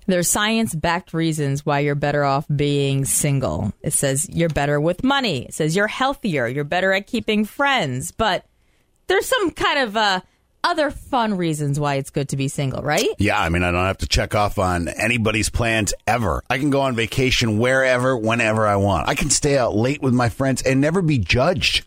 There's science-backed reasons why you're better off being single. It says you're better with money. It says you're healthier. You're better at keeping friends. But there's some kind of other fun reasons why it's good to be single, right? Yeah, I mean, I don't have to check off on anybody's plans ever. I can go on vacation wherever, whenever I want. I can stay out late with my friends and never be judged.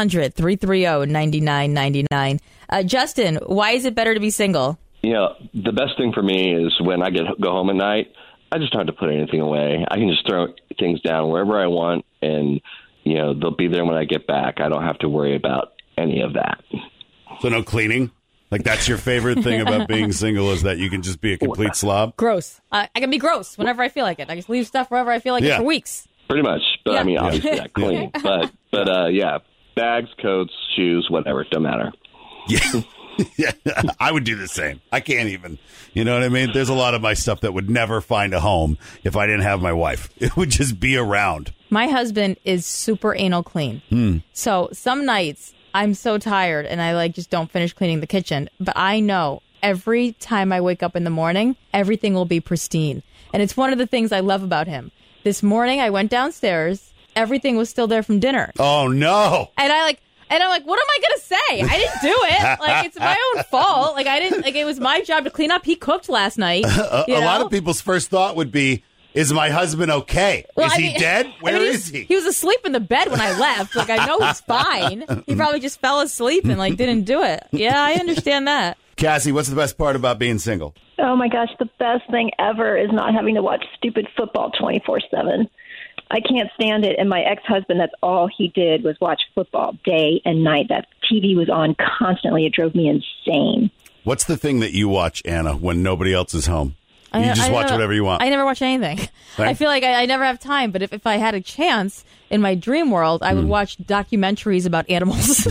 1-800-330-9999. Justin, why is it better to be single? You know, the best thing for me is when I go home at night, I just don't have to put anything away. I can just throw things down wherever I want, and, you know, they'll be there when I get back. I don't have to worry about any of that. So no cleaning? Like, that's your favorite thing about being single, is that you can just be a complete slob? Gross. I can be gross whenever I feel like it. I just leave stuff wherever I feel like it for weeks. Pretty much. But, yeah. I mean, obviously, clean. But yeah, bags, coats, shoes, whatever. It don't matter. Yeah. Yeah, I would do the same. I can't even. You know what I mean? There's a lot of my stuff that would never find a home if I didn't have my wife. It would just be around. My husband is super anal clean. So some nights I'm so tired and I just don't finish cleaning the kitchen. But I know every time I wake up in the morning, everything will be pristine. And it's one of the things I love about him. This morning I went downstairs. Everything was still there from dinner. Oh, no. And I'm like, what am I going to say? I didn't do it. It's my own fault. It was my job to clean up. He cooked last night. A lot of people's first thought would be, is my husband okay? Is he dead? Where is he? He was asleep in the bed when I left. I know he's fine. He probably just fell asleep and didn't do it. Yeah, I understand that. Cassie, what's the best part about being single? Oh my gosh, the best thing ever is not having to watch stupid football 24/7. I can't stand it. And my ex-husband, that's all he did was watch football day and night. That TV was on constantly. It drove me insane. What's the thing that you watch, Anna, when nobody else is home? You just watch whatever you want. I never watch anything. Right? I feel like I never have time. But if I had a chance in my dream world, I would watch documentaries about animals.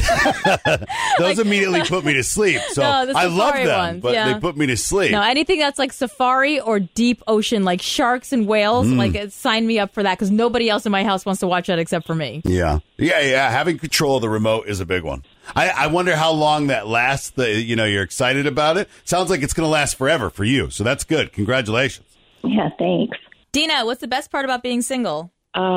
Those immediately put me to sleep. So no, I love them, ones, but they put me to sleep. No, anything that's like safari or deep ocean, like sharks and whales, sign me up for that because nobody else in my house wants to watch that except for me. Yeah. Having control of the remote is a big one. I wonder how long that lasts. You're excited about it. Sounds like it's going to last forever for you. So that's good. Congratulations. Yeah, thanks. Dina, what's the best part about being single?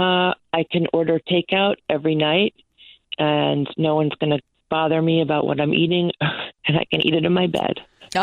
I can order takeout every night, and no one's going to bother me about what I'm eating, and I can eat it in my bed.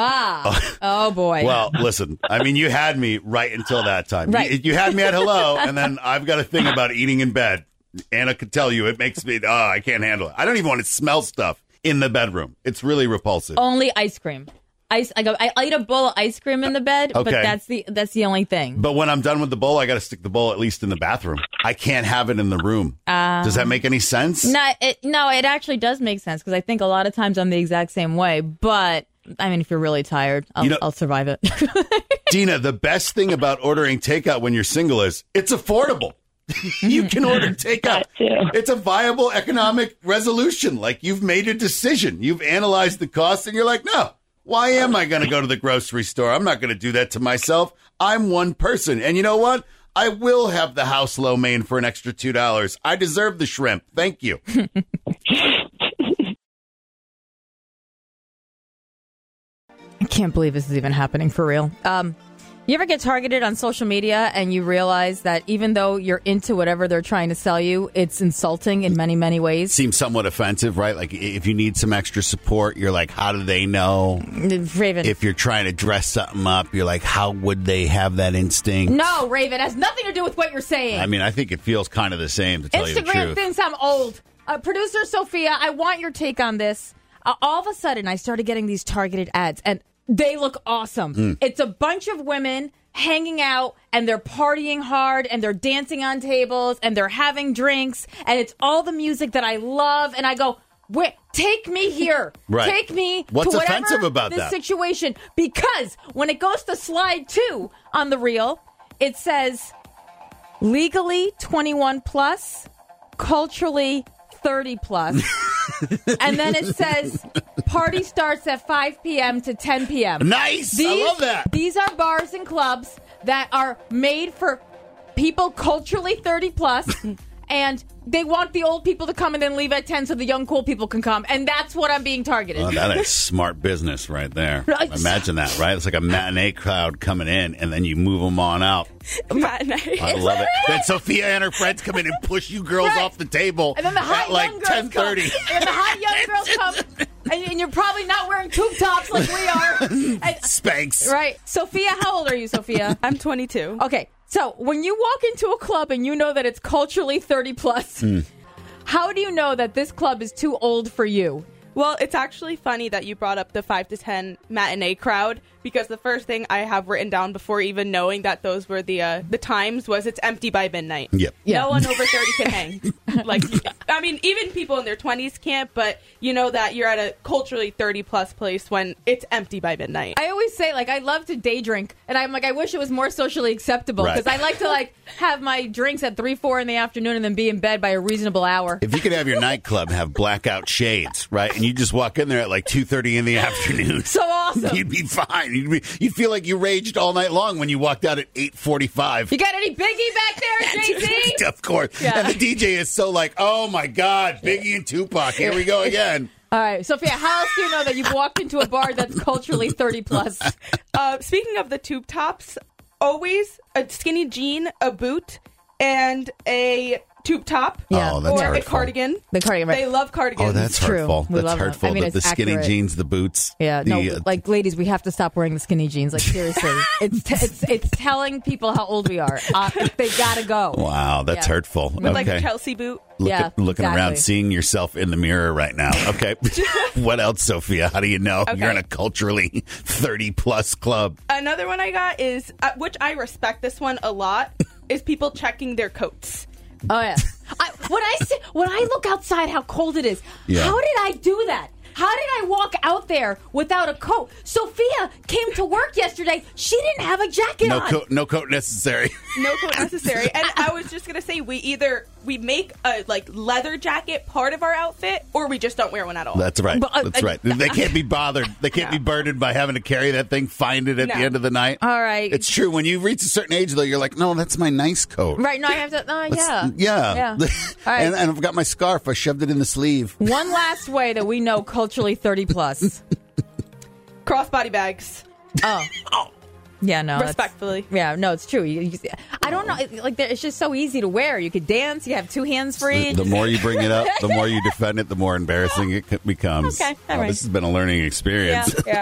Oh boy. Well, listen, I mean, you had me right until that time. Right. You had me at hello, and then I've got a thing about eating in bed. Anna could tell you it makes me, I can't handle it. I don't even want to smell stuff in the bedroom. It's really repulsive. Only ice cream. I eat a bowl of ice cream in the bed, but that's the only thing. But when I'm done with the bowl, I got to stick the bowl at least in the bathroom. I can't have it in the room. Does that make any sense? No, it actually does make sense because I think a lot of times I'm the exact same way. But I mean, if you're really tired, I'll survive it. Dina, the best thing about ordering takeout when you're single is it's affordable. You can order takeout. It's a viable economic resolution. You've made a decision. You've analyzed the costs and you're like, no, why am I going to go to the grocery store? I'm not going to do that to myself. I'm one person. And you know what? I will have the house lo mein for an extra $2. I deserve the shrimp. Thank you. I can't believe this is even happening for real. You ever get targeted on social media and you realize that even though you're into whatever they're trying to sell you, it's insulting in many, many ways? Seems somewhat offensive, right? Like if you need some extra support, you're like, how do they know? Raven. If you're trying to dress something up, you're like, how would they have that instinct? No, Raven, it has nothing to do with what you're saying. I mean, I think it feels kind of the same, to tell you the truth. Instagram thinks I'm old. Producer Sophia, I want your take on this. All of a sudden, I started getting these targeted ads, and they look awesome. It's a bunch of women hanging out, and they're partying hard, and they're dancing on tables, and they're having drinks, and it's all the music that I love. And I go, wait, take me here. Right. Take me What's to whatever offensive about this that? situation. Because when it goes to slide 2 on the reel, it says legally 21 plus, culturally 30 plus. And then it says party starts at 5 p.m. to 10 p.m. Nice. I love that. These are bars and clubs that are made for people culturally 30 plus. And they want the old people to come and then leave at 10 so the young cool people can come, and that's what I'm being targeted. Oh, that is smart business right there. Imagine that, right? It's like a matinee crowd coming in, and then you move them on out. Matinee. I love it. Then Sophia and her friends come in and push you girls off the table and then the hot at like young girls 10:30. come. And the hot young girls come, and you're probably not wearing tube tops like we are. And, Spanx. right. Sophia, how old are you, Sophia? I'm 22. Okay, so when you walk into a club and you know that it's culturally 30 plus, how do you know that this club is too old for you? Well, it's actually funny that you brought up the 5 to 10 matinee crowd, because the first thing I have written down before even knowing that those were the times was it's empty by midnight. Yep. Yeah. No one over 30 can hang. Like, I mean, even people in their 20s can't, but you know that you're at a culturally 30-plus place when it's empty by midnight. I always say, like, I love to day drink, and I'm like, I wish it was more socially acceptable, because Right. I like to, like, have my drinks at 3, 4 in the afternoon and then be in bed by a reasonable hour. If you could have your nightclub have blackout shades, right, and you just walk in there at like 2:30 in the afternoon, So awesome. you'd be fine. You'd feel like you raged all night long when you walked out at 8:45. You got any Biggie back there, Jay-Z? Of course. Yeah. And the DJ is so like, oh my God, Biggie and Tupac, here we go again. All right, Sophia, how else do you know that you've walked into a bar that's culturally 30 plus? Speaking of the tube tops, always a skinny jean, a boot, and a tube top. Yeah. Oh, that's or a hurtful. cardigan. The cardigan, right. They love cardigans. Oh, that's true. hurtful. We That's love them. hurtful. I mean, the it's skinny accurate. jeans, the boots. Yeah, the, no, like, ladies, we have to stop wearing the skinny jeans. Like, seriously. it's telling people how old we are. They gotta go. Wow, that's Yeah. hurtful. With like a Chelsea boot. Looking around, exactly. seeing yourself in the mirror right now. Okay. What else, Sophia? How do you know you're in a culturally 30-plus club? Another one I got is, which I respect this one a lot, is people checking their coats. Oh, yeah. When I look outside how cold it is, Yeah. how did I do that? How did I walk out there without a coat? Sophia came to work yesterday. She didn't have a jacket on. No coat necessary. No coat necessary. And I was just going to say, we make a like leather jacket part of our outfit, or we just don't wear one at all. That's right. But, That's right. They can't be bothered. They can't be burdened by having to carry that thing, find it at the No. end of the night. All right. It's true. When you reach a certain age, though, you're like, no, that's my nice coat. Right, no, I have to, yeah. Yeah. All right. and I've got my scarf. I shoved it in the sleeve. One last way that we know culturally 30 plus. Crossbody bags. Oh. Yeah, no. that's- Respectfully. Yeah, no, it's true. I don't know. Like, it's just so easy to wear. You could dance. You have 2 hands free. The more you bring it up, the more you defend it, the more embarrassing it becomes. Okay, all right. This has been a learning experience. Yeah.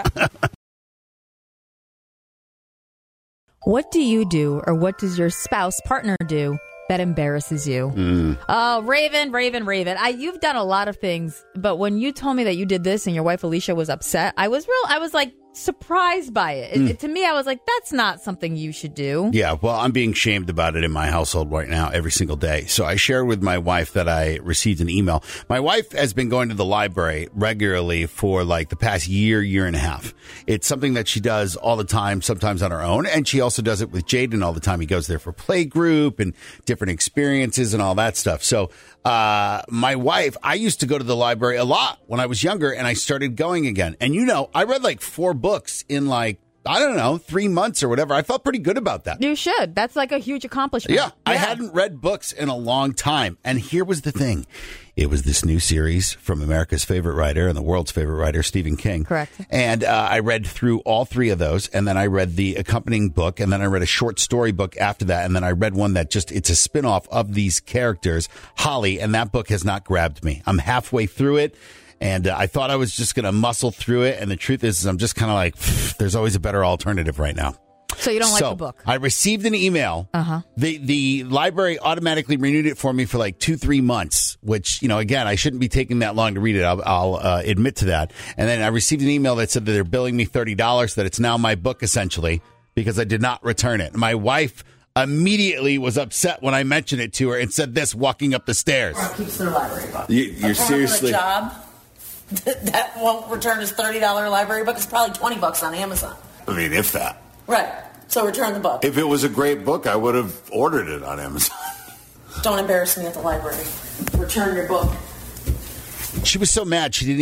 What do you do, or what does your spouse, partner do that embarrasses you? Oh, Raven. You've done a lot of things, but when you told me that you did this and your wife Alicia was upset, I was like surprised by it. To me, I was like, that's not something you should do. Yeah, well, I'm being shamed about it in my household right now every single day. So I shared with my wife that I received an email. My wife has been going to the library regularly for like the past year and a half. It's something that she does all the time, sometimes on her own. And she also does it with Jaden all the time. He goes there for play group and different experiences and all that stuff. So my wife, I used to go to the library a lot when I was younger, and I started going again. And I read like 4 books in like, I don't know, 3 months or whatever. I felt pretty good about that. You should. That's like a huge accomplishment. Yeah, I hadn't read books in a long time. And here was the thing. It was this new series from America's favorite writer and the world's favorite writer, Stephen King. Correct. And I read through all 3 of those. And then I read the accompanying book. And then I read a short story book after that. And then I read one that it's a spinoff of these characters, Holly. And that book has not grabbed me. I'm halfway through it. And I thought I was just going to muscle through it. And the truth is I'm just kind of like, there's always a better alternative right now. So you don't like the book? I received an email. Uh-huh. The library automatically renewed it for me for like 2-3 months, which, again, I shouldn't be taking that long to read it. I'll admit to that. And then I received an email that said that they're billing me $30, that it's now my book, essentially, because I did not return it. My wife immediately was upset when I mentioned it to her and said this walking up the stairs. Keeps their library book. You're seriously... A job that won't return his $30 library book. It's probably $20 on Amazon. I mean, if that. Right. So return the book. If it was a great book, I would have ordered it on Amazon. Don't embarrass me at the library. Return your book. She was so mad she didn't even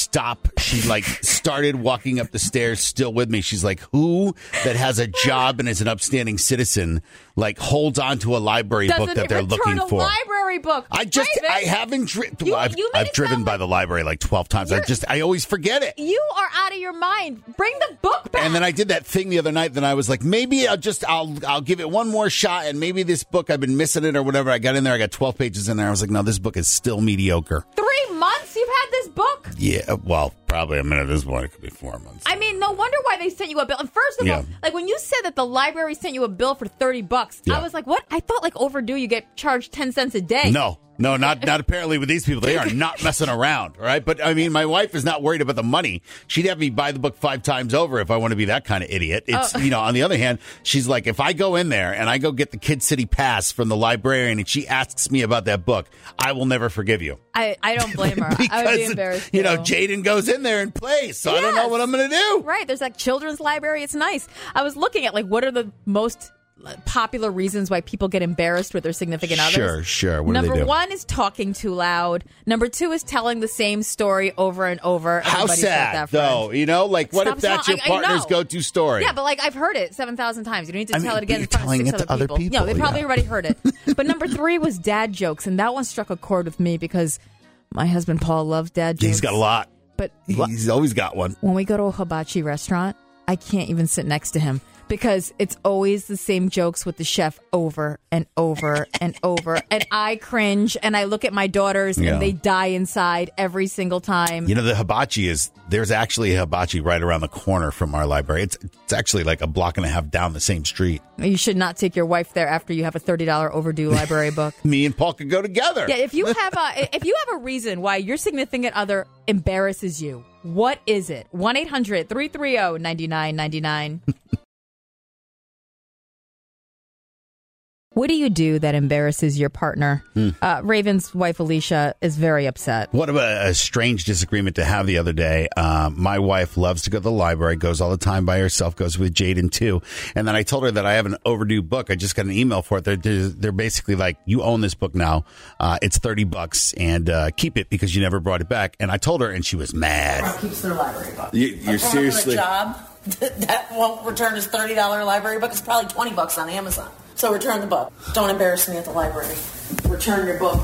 stop. She like started walking up the stairs still with me. She's like, who that has a job and is an upstanding citizen like holds on to a library book that they're looking for? Library book. I haven't I've driven by the library like 12 times. I always forget it. You are out of your mind. Bring the book back. And then I did that thing the other night. Then I was like, maybe I'll give it one more shot, and maybe this book, I've been missing it or whatever. I got in there, I got 12 pages in there. I was like, no, this book is still mediocre. 3 months you've had this book? Yeah, well, probably. I mean, at this point, it could be 4 months. I mean, no wonder why they sent you a bill. And first of all, like when you said that the library sent you a bill for $30, I was like, what? I thought like overdue, you get charged 10 cents a day. No, not apparently with these people. They are not messing around, right? But, I mean, my wife is not worried about the money. She'd have me buy the book 5 times over if I want to be that kind of idiot. It's, on the other hand, she's like, if I go in there and I go get the Kid City Pass from the librarian and she asks me about that book, I will never forgive you. I don't blame her. Because, I would be embarrassed too. Jaden goes in there and plays, so I don't know what I'm going to do. Right. There's like children's library. It's nice. I was looking at like what are the most popular reasons why people get embarrassed with their significant others. Sure. What do they do? Number 1 is talking too loud. Number 2 is telling the same story over and over. How sad, though. What if that's your partner's go-to story? Yeah, but like I've heard it 7,000 times. You don't need to tell it again in front of 6 other people. No, they probably already heard it. But number 3 was dad jokes, and that one struck a chord with me because my husband Paul loves dad jokes. He's got a lot. But he's always got one. When we go to a hibachi restaurant, I can't even sit next to him. Because it's always the same jokes with the chef over and over and over. And I cringe and I look at my daughters and they die inside every single time. The hibachi there's actually a hibachi right around the corner from our library. It's actually like a block and a half down the same street. You should not take your wife there after you have a $30 overdue library book. Me and Paul could go together. Yeah, if you have a reason why your significant other embarrasses you, what is it? 1-800-330-9999. What do you do that embarrasses your partner? Raven's wife, Alicia, is very upset. What about a strange disagreement to have the other day? My wife loves to go to the library, goes all the time by herself, goes with Jaden too. And then I told her that I have an overdue book. I just got an email for it. They're basically like, you own this book now. It's $30 and keep it because you never brought it back. And I told her and she was mad. Keeps their library book. You're seriously... A job that won't return his $30 library book. It's probably $20 on Amazon. So return the book. Don't embarrass me at the library. Return your book.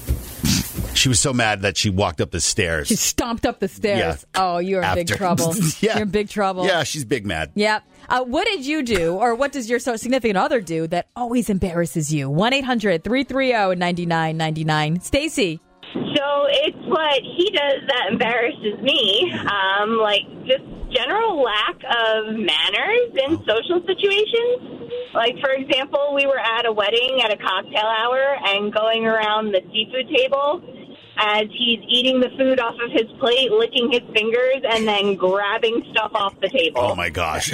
She was so mad that she walked up the stairs. She stomped up the stairs. Yeah. Oh, you're in big trouble. You're in big trouble. Yeah, she's big mad. Yeah. What did you do, or what does your significant other do that always embarrasses you? 1-800-330-9999. Stacy. So it's what he does that embarrasses me, just general lack of manners in social situations. Like, for example, we were at a wedding at a cocktail hour and going around the seafood table as he's eating the food off of his plate, licking his fingers, and then grabbing stuff off the table. Oh, my gosh.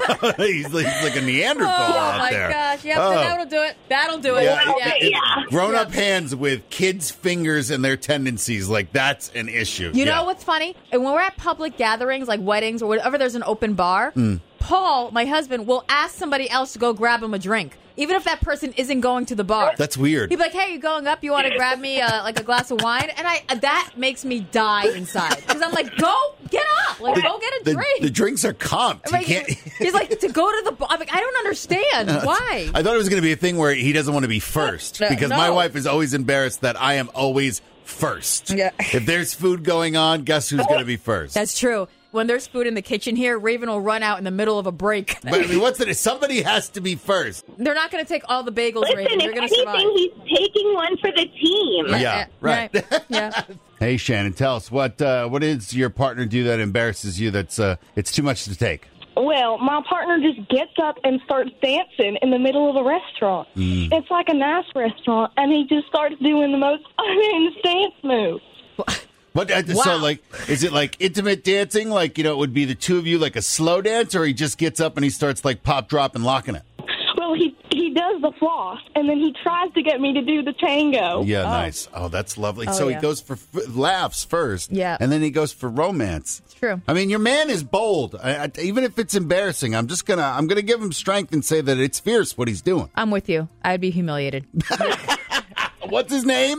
he's like a Neanderthal out there. Oh, my gosh. Yep, that'll do it. That'll do it. Yeah. Grown-up hands with kids' fingers and their tendencies, like, that's an issue. You know what's funny? And when we're at public gatherings, like weddings or whatever, there's an open bar, Paul, my husband, will ask somebody else to go grab him a drink. Even if that person isn't going to the bar. That's weird. He'd be like, hey, you going up? You want to grab me a glass of wine? And that makes me die inside. Because I'm like, go get up. Like, go get a drink. The drinks are comped. Like, he's like, to go to the bar. I'm like, I don't understand. Why? I thought it was going to be a thing where he doesn't want to be first. Because my wife is always embarrassed that I am always first. Yeah. If there's food going on, guess who's going to be first? That's true. When there's food in the kitchen here, Raven will run out in the middle of a break. But I mean, somebody has to be first. They're not going to take all the bagels, Listen, Raven. You're going to survive. He's taking one for the team. Yeah, right. Yeah. Hey, Shannon, tell us what does your partner do that embarrasses you? That's it's too much to take. Well, my partner just gets up and starts dancing in the middle of a restaurant. It's like a nice restaurant, and he just starts doing the most unhinged dance moves. What? So, like, is it like intimate dancing? Like, it would be the two of you, like a slow dance, or he just gets up and he starts like pop, drop, and locking it? Well, he does the floss, and then he tries to get me to do the tango. Yeah, nice. Oh, that's lovely. Oh, so yeah. he goes for laughs first, yeah, and then he goes for romance. It's true. I mean, your man is bold. Even if it's embarrassing, I'm gonna give him strength and say that it's fierce what he's doing. I'm with you. I'd be humiliated. What's his name?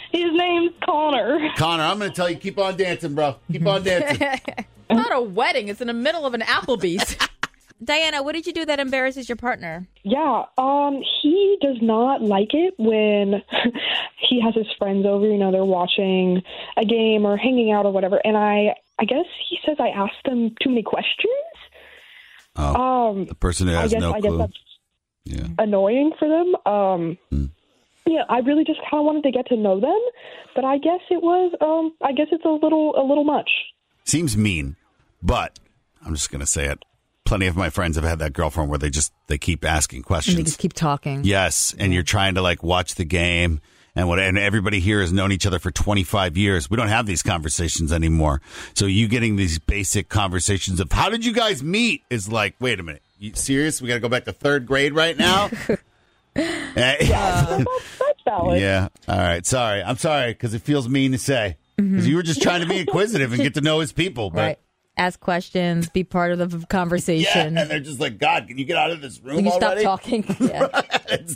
His name's Connor. Connor, I'm going to tell you, keep on dancing, bro. Keep on dancing. It's not a wedding. It's in the middle of an Applebee's. Diana, what did you do that embarrasses your partner? Yeah, he does not like it when he has his friends over, they're watching a game or hanging out or whatever, and I guess he says I asked them too many questions. Oh, the person who has no clue. I guess that's annoying for them. Yeah, I really just kind of wanted to get to know them, but I guess it was, it's a little much. Seems mean, but I'm just going to say it. Plenty of my friends have had that girlfriend where they keep asking questions. And they just keep talking. Yes, and you're trying to watch the game, and everybody here has known each other for 25 years. We don't have these conversations anymore. So you getting these basic conversations of how did you guys meet is like, wait a minute, you serious? We got to go back to third grade right now? That's valid. Yeah. All right. Sorry. I'm sorry because it feels mean to say because you were just trying to be inquisitive and get to know his people, but. Right. Ask questions, be part of the conversation. Yeah, and they're just like, God, can you get out of this room Can you already? stop talking? Yeah. Right.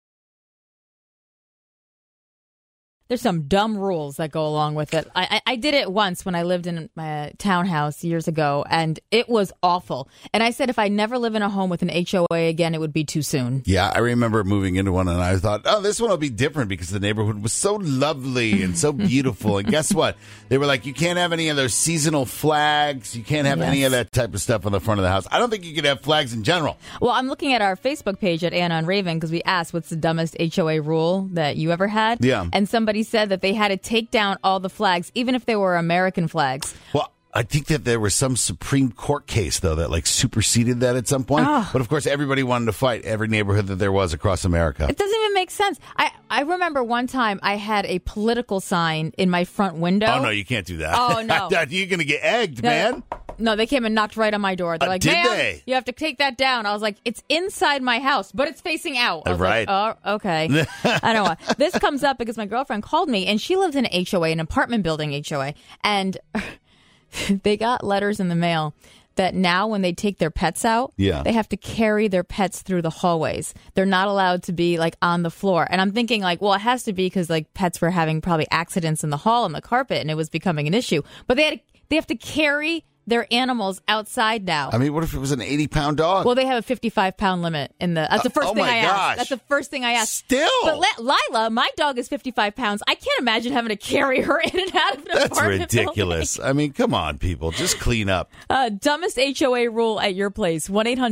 There's some dumb rules that go along with it. I did it once when I lived in my townhouse years ago, and it was awful. And I said if I never live in a home with an HOA again, it would be too soon. Yeah, I remember moving into one, and I thought, oh, this one will be different because the neighborhood was so lovely and so beautiful. And guess what? They were like, you can't have any of those seasonal flags. You can't have any of that type of stuff on the front of the house. I don't think you could have flags in general. Well, I'm looking at our Facebook page at Anna and Raven because we asked what's the dumbest HOA rule that you ever had. Yeah. And somebody said that they had to take down all the flags, even if they were American flags. Well, I think that there was some Supreme Court case, though, that superseded that at some point. Oh. But, of course, everybody wanted to fight every neighborhood that there was across America. It doesn't even make sense. I remember one time I had a political sign in my front window. Oh, no, you can't do that. Oh, no. You're going to get egged, man. No, they came and knocked right on my door. They're like, did ma'am, they? you have to take that down. I was like, it's inside my house, but it's facing out. I was right. like, oh, okay. I don't know. This comes up because my girlfriend called me, and she lived in an HOA, an apartment building HOA, and they got letters in the mail that now when they take their pets out, they have to carry their pets through the hallways. They're not allowed to be on the floor. And I'm thinking well, it has to be because pets were having probably accidents in the hall on the carpet and it was becoming an issue. But they have to carry their animals outside now. I mean, what if it was an 80-pound dog? Well, they have a 55-pound limit in the. That's the first thing I asked. That's the first thing I asked. Still, but Lila, my dog is 55 pounds. I can't imagine having to carry her in and out of an That's apartment ridiculous. building. I mean, come on, people, just clean up. Dumbest HOA rule at your place: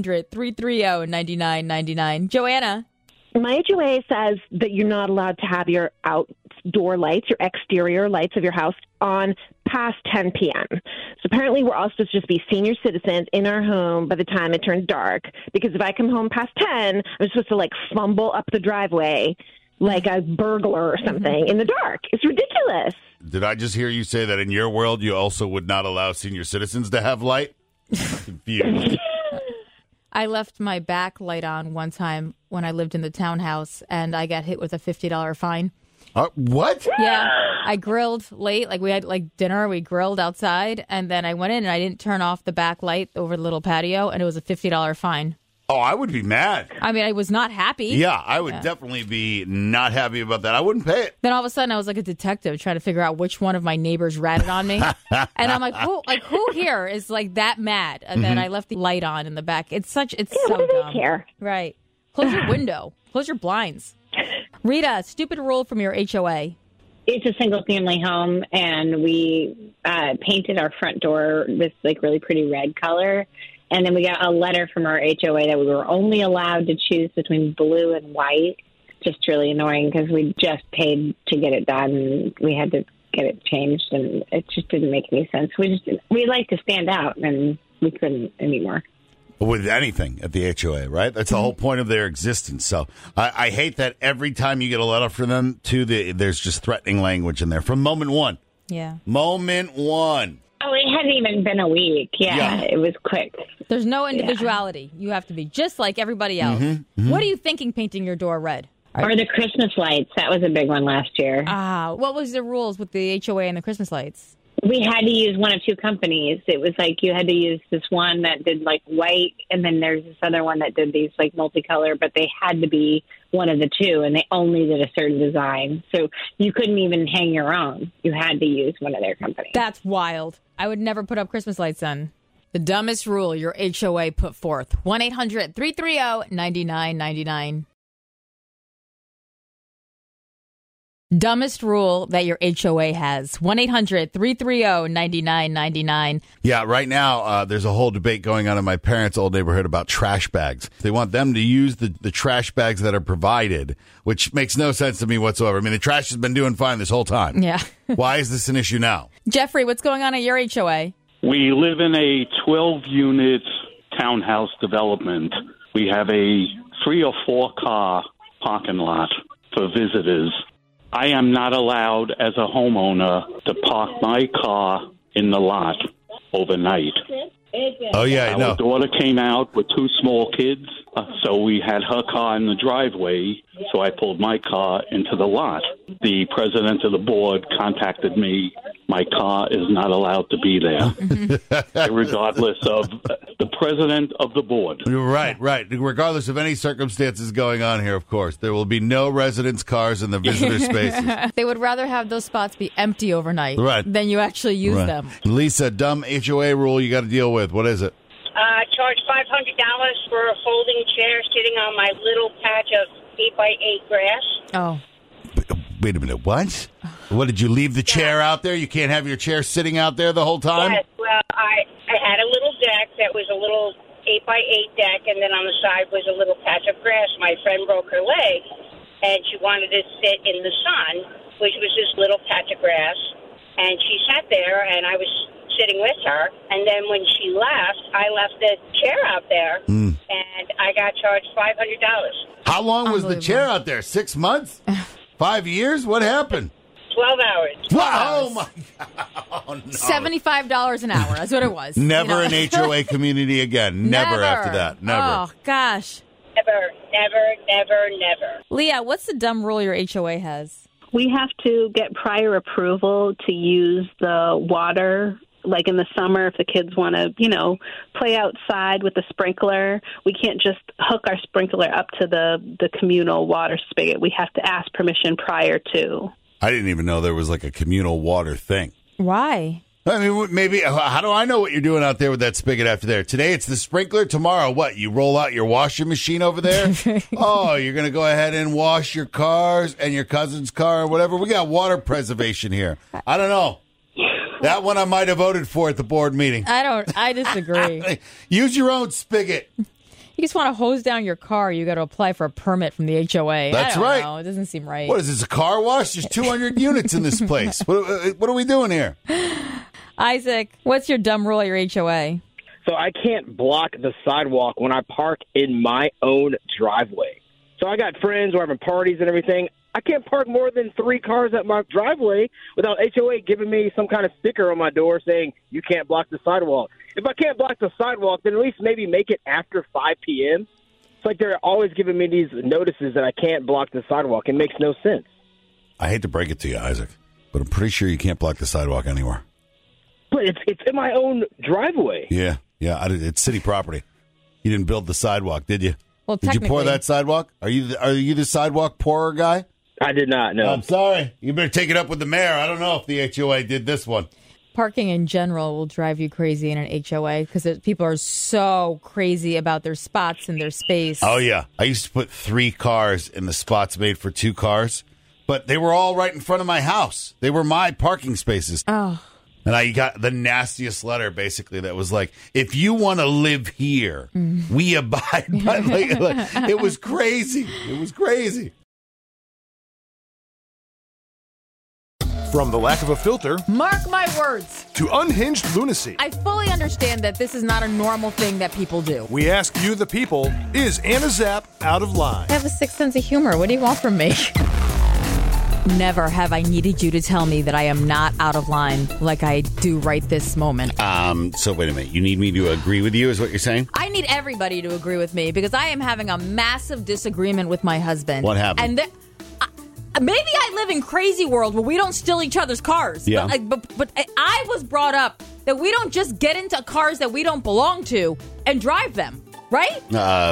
1-800-330-9999. Joanna. My HOA says that you're not allowed to have your outdoor lights, your exterior lights of your house on past 10 p.m. So apparently we're all supposed to just be senior citizens in our home by the time it turns dark. Because if I come home past 10, I'm supposed to fumble up the driveway like a burglar or something in the dark. It's ridiculous. Did I just hear you say that in your world you also would not allow senior citizens to have light? I'm confused. I left my back light on one time when I lived in the townhouse, and I got hit with a $50 fine. What? Yeah, I grilled late. We had dinner. We grilled outside, and then I went in and I didn't turn off the back light over the little patio, and it was a $50 fine. Oh, I would be mad. I mean, I was not happy. Yeah, I would definitely be not happy about that. I wouldn't pay it. Then all of a sudden, I was like a detective trying to figure out which one of my neighbors ratted on me, and I'm like, who here is that mad? And then I left the light on in the back. It's so dumb. Care? Right? Close your window. Close your blinds. Rita, stupid rule from your HOA. It's a single-family home, and we painted our front door this really pretty red color. And then we got a letter from our HOA that we were only allowed to choose between blue and white. Just really annoying because we just paid to get it done, and we had to get it changed, and it just didn't make any sense. We like to stand out, and we couldn't anymore. With anything at the HOA, right? That's the whole point of their existence. So I hate that every time you get a letter from them, there's just threatening language in there from moment one. Yeah. Moment one. Oh, it hadn't even been a week. Yeah. It was quick. There's no individuality. You have to be just like everybody else. Mm-hmm. What are you thinking painting your door red? Or the Christmas lights. That was a big one last year. What was the rules with the HOA and the Christmas lights? We had to use one of two companies. It was like you had to use this one that did like white, and then there's this other one that did these like multicolor, but they had to be one of the two, and they only did a certain design. So you couldn't even hang your own. You had to use one of their companies. That's wild. I would never put up Christmas lights then. The dumbest rule your HOA put forth. 1-800-330-9999. Dumbest rule that your HOA has. 1-800-330-9999. Yeah, right now there's a whole debate going on in my parents' old neighborhood about trash bags. They want them to use the trash bags that are provided, which makes no sense to me whatsoever. I mean, the trash has been doing fine this whole time. Yeah. Why is this an issue now? Jeffrey, what's going on at your HOA? We live in a 12-unit townhouse development. We have a 3 or 4 car parking lot for visitors. I am not allowed as a homeowner to park my car in the lot overnight. Oh, yeah, I know. Our daughter came out with 2 small kids, so we had her car in the driveway, so I pulled my car into the lot. The president of the board contacted me. My car is not allowed to be there, regardless of the president of the board. Right. Regardless of any circumstances going on here, of course. There will be no residents' cars in the visitor spaces. They would rather have those spots be empty overnight than you actually use them. Lisa, dumb HOA rule you got to deal with. What is it? Charge $500 for a folding chair sitting on my little patch of 8x8 grass. Oh. Wait a minute, what? What, did you leave the chair out there? You can't have your chair sitting out there the whole time? Yes, well, I had a little deck that was a little 8x8 deck, and then on the side was a little patch of grass. My friend broke her leg, and she wanted to sit in the sun, which was this little patch of grass. And she sat there, and I was sitting with her. And then when she left, I left the chair out there, and I got charged $500. How long was the chair out there? 6 months? 5 years? What happened? 12 hours. Wow! Oh, my God. Oh, no. $75 an hour. That's what it was. Never an HOA community again. Never after that. Never. Oh, gosh. Never. Leah, what's the dumb rule your HOA has? We have to get prior approval to use the water. Like in the summer, if the kids want to, play outside with the sprinkler, we can't just hook our sprinkler up to the communal water spigot. We have to ask permission prior to. I didn't even know there was like a communal water thing. Why? I mean, maybe, how do I know what you're doing out there with that spigot after there? Today it's the sprinkler. Tomorrow, what? You roll out your washing machine over there? Oh, you're going to go ahead and wash your cars and your cousin's car or whatever? We got water preservation here. I don't know. That one I might have voted for at the board meeting. I disagree. Use your own spigot. You just want to hose down your car, you got to apply for a permit from the HOA. That's right. It doesn't seem right. What is this, a car wash? There's 200 units in this place. What are we doing here? Isaac, what's your dumb rule at your HOA? So I can't block the sidewalk when I park in my own driveway. So I got friends, we're having parties and everything. I can't park more than 3 cars at my driveway without HOA giving me some kind of sticker on my door saying you can't block the sidewalk. If I can't block the sidewalk, then at least maybe make it after 5 p.m. It's like they're always giving me these notices that I can't block the sidewalk. It makes no sense. I hate to break it to you, Isaac, but I'm pretty sure you can't block the sidewalk anywhere. But it's in my own driveway. Yeah, it's city property. You didn't build the sidewalk, did you? Well, did you pour that sidewalk? Are you the sidewalk pourer guy? I did not, no. I'm sorry. You better take it up with the mayor. I don't know if the HOA did this one. Parking in general will drive you crazy in an HOA because people are so crazy about their spots and their space. Oh, yeah. I used to put 3 cars in the spots made for 2 cars, but they were all right in front of my house. They were my parking spaces. Oh. And I got the nastiest letter, basically, that was like, if you want to live here, we abide by... It was crazy. It was crazy. From the lack of a filter... Mark my words. ...to unhinged lunacy. I fully understand that this is not a normal thing that people do. We ask you, the people, is Anna Zapp out of line? I have a sick sense of humor. What do you want from me? Never have I needed you to tell me that I am not out of line like I do right this moment. So wait a minute. You need me to agree with you is what you're saying? I need everybody to agree with me because I am having a massive disagreement with my husband. What happened? And maybe I live in crazy world where we don't steal each other's cars. Yeah. But I was brought up that we don't just get into cars that we don't belong to and drive them, right?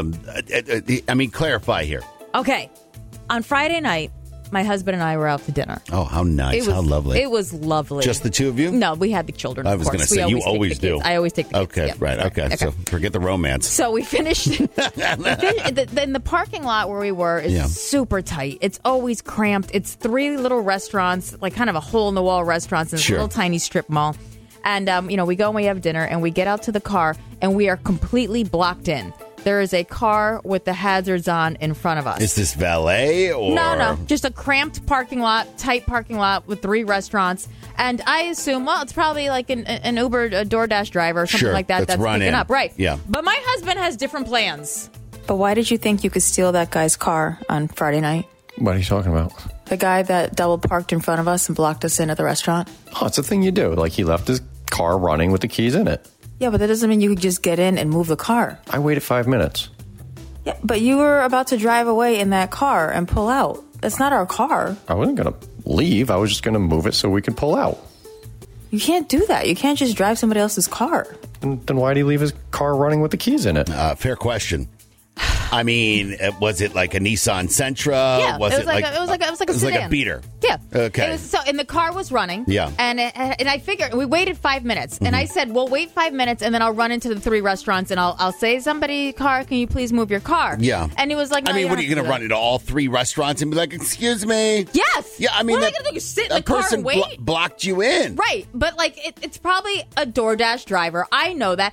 I mean, clarify here. Okay. On Friday night, my husband and I were out to dinner. Oh, how nice. How lovely. It was lovely. Just the two of you? No, we had the children, I of was going to course. say, you always do. I always take the kids. Okay, yeah. right. Okay. So forget the romance. So we finished. In the parking lot where we were is super tight. It's always cramped. It's 3 little restaurants, like kind of a hole-in-the-wall restaurants in this little tiny strip mall. And, we go and we have dinner, and we get out to the car, and we are completely blocked in. There is a car with the hazards on in front of us. Is this valet or? No. Just a cramped parking lot, tight parking lot with 3 restaurants. And I assume, it's probably like an Uber, a DoorDash driver or something like that that's picking up. Right. Yeah. But my husband has different plans. But why did you think you could steal that guy's car on Friday night? What are you talking about? The guy that double parked in front of us and blocked us in at the restaurant? Oh, it's a thing you do. Like, he left his car running with the keys in it. Yeah, but that doesn't mean you could just get in and move the car. I waited 5 minutes. Yeah, but you were about to drive away in that car and pull out. That's not our car. I wasn't going to leave. I was just going to move it so we could pull out. You can't do that. You can't just drive somebody else's car. Then why do you leave his car running with the keys in it? Fair question. I mean, was it like a Nissan Sentra? Yeah, was it was like a sedan. It was like a beater. Yeah. Okay. And the car was running. Yeah. And I figured we waited 5 minutes, and I said, "Well, wait 5 minutes, and then I'll run into the 3 restaurants, and I'll say, somebody, car, can you please move your car?" Yeah. And he was like, no, I mean, what are you going to run into all 3 restaurants and be like, "Excuse me"? Yes. Yeah. I mean, what am I going to do? You sit in the car person and wait? Blocked you in. Right. But it's probably a DoorDash driver. I know that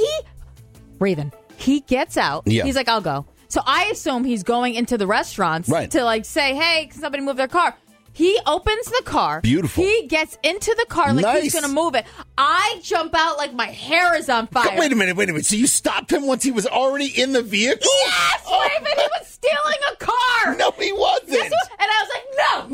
Raven. He gets out. Yeah. He's like, "I'll go." So I assume he's going into the restaurants to say, "Hey, can somebody move their car?" He opens the car. Beautiful. He gets into the car like he's going to move it. I jump out like my hair is on fire. Wait a minute. So you stopped him once he was already in the vehicle? Yes, Raven, he was stealing a car. No, he wasn't. Yes, and I was like,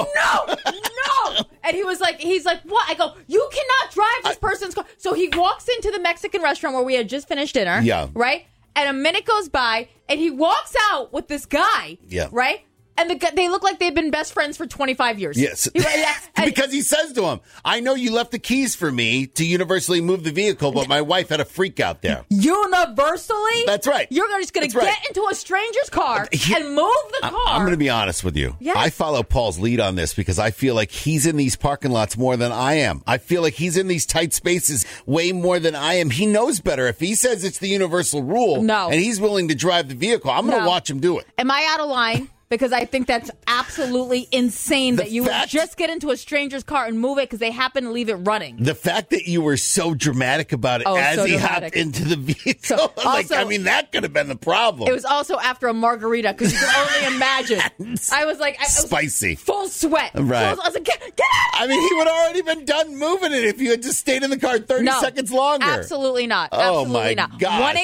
no. And he's like, what? I go, you cannot drive this person's car. So he walks into the Mexican restaurant where we had just finished dinner. Yeah. Right? And a minute goes by, and he walks out with this guy. Yeah. Right? And they look like they've been best friends for 25 years. Yes. Because he says to him, "I know you left the keys for me to universally move the vehicle, but my wife had a freak out there." Universally? That's right. You're just going to get into a stranger's car and move the car. I'm going to be honest with you. Yes. I follow Paul's lead on this because I feel like he's in these parking lots more than I am. I feel like he's in these tight spaces way more than I am. He knows better. If he says it's the universal rule and he's willing to drive the vehicle, I'm going to watch him do it. Am I out of line? Because I think that's absolutely insane that you would just get into a stranger's car and move it because they happen to leave it running. The fact that you were so dramatic about it as he hopped into the vehicle, that could have been the problem. It was also after a margarita because you can only imagine. I was like, spicy. Full sweat. Right. I was like, get out. I mean, he would have already been done moving it if you had just stayed in the car 30 seconds longer. Absolutely not. Oh, absolutely my not. God.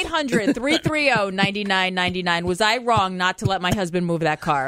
1-800-330-9999. Was I wrong not to let my husband move that car?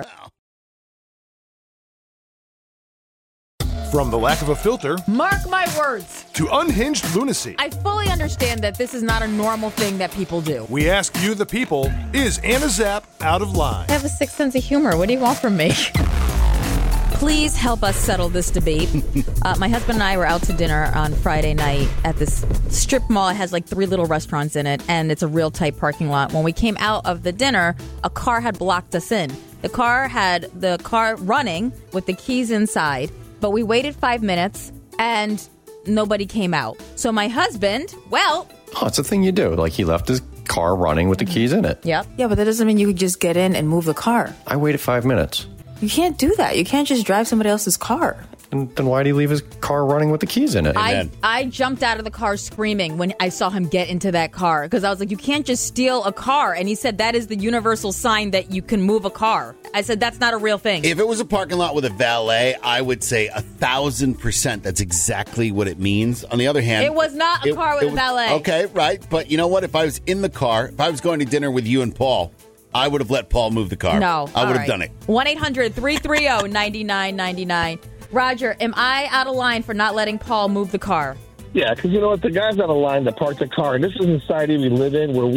From the lack of a filter, mark my words, to unhinged lunacy, I fully understand that this is not a normal thing that people do. We ask you, the people, is Anna Zapp out of line? I have a sick sense of humor. What do you want from me? Please help us settle this debate. My husband and I were out to dinner on Friday night at this strip mall. It has like 3 little restaurants in it, and it's a real tight parking lot. When we came out of the dinner, a car had blocked us in. The car had the car running with the keys inside, but we waited 5 minutes, and nobody came out. So my husband, Oh, it's a thing you do. Like, he left his car running with the keys in it. Yep. Yeah, but that doesn't mean you could just get in and move the car. I waited 5 minutes. You can't do that. You can't just drive somebody else's car. Then why do you leave his car running with the keys in it? I jumped out of the car screaming when I saw him get into that car because I was like, you can't just steal a car. And he said that is the universal sign that you can move a car. I said, that's not a real thing. If it was a parking lot with a valet, I would say 1,000% that's exactly what it means. On the other hand, it was not a car with a valet. Okay, right. But you know what? If I was in the car, if I was going to dinner with you and Paul, I would have let Paul move the car. No. I would have done it. 1-800-330-9999. Roger, am I out of line for not letting Paul move the car? Yeah, because you know what? The guy's on a line to park the car. And this is a society we live in where